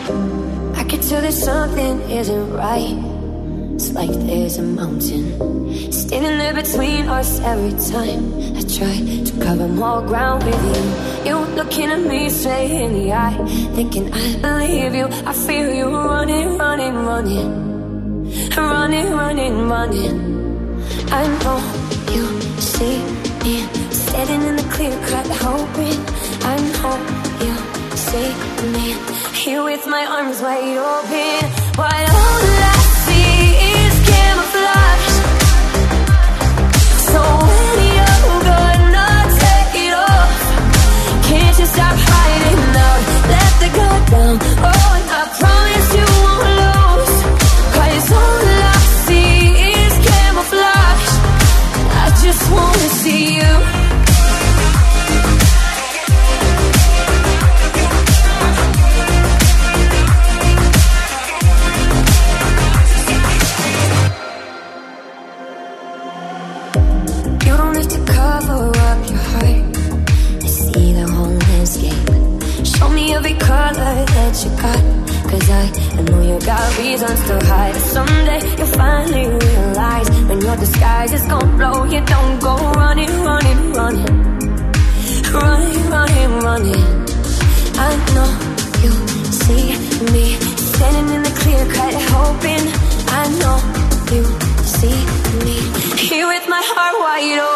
I can tell that something isn't right. It's like there's a mountain standing there between us every time I try to cover more ground with you. You're looking at me straight in the eye, thinking I believe you. I feel you running, running, running, running, running, running. I know you see me standing in the clear cut, hoping. I know you see me here with my arms wide open, while all I see is camouflage. So when you're gonna take it off, can't you stop hiding now? Let the guard down. Oh, and I promise you won't lose, 'cause all I see is camouflage. I just wanna see you. Every color that you got, 'cause I know you got reasons to hide. Someday you'll finally realize when your disguise is gonna blow, you don't go running, running, running, running, running, running. I know you see me standing in the clear cut, hoping. I know you see me here with my heart wide open.